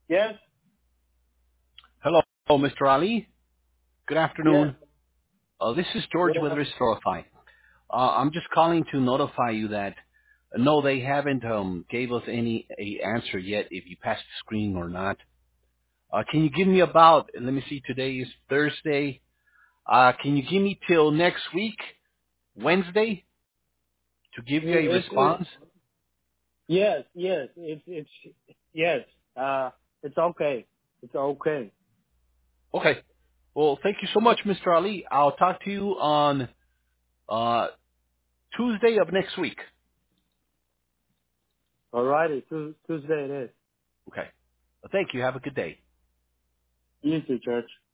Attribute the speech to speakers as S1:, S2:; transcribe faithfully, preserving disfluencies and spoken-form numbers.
S1: Yes,
S2: Hello, Mister Ali. Good
S1: yes.
S2: afternoon. Uh, this is George
S1: Good
S2: with
S1: enough.
S2: Restorify. Uh, I'm just calling to notify you that uh, no, they haven't um, gave us any a answer yet if you passed the screening or not. Uh, can you give me about? Let me see. Today is Thursday. Uh, can you give me till next week, Wednesday, to give you a
S1: It, it, it,
S2: response?
S1: yes, yes. It's it's yes. Uh, it's okay. It's okay.
S2: Okay. Well, thank you so much, Mister Ali. I'll talk to you on uh, Tuesday of next week.
S1: All righty. Tues- Tuesday it is.
S2: Okay. Well, thank you. Have a good day.
S1: You too, Church.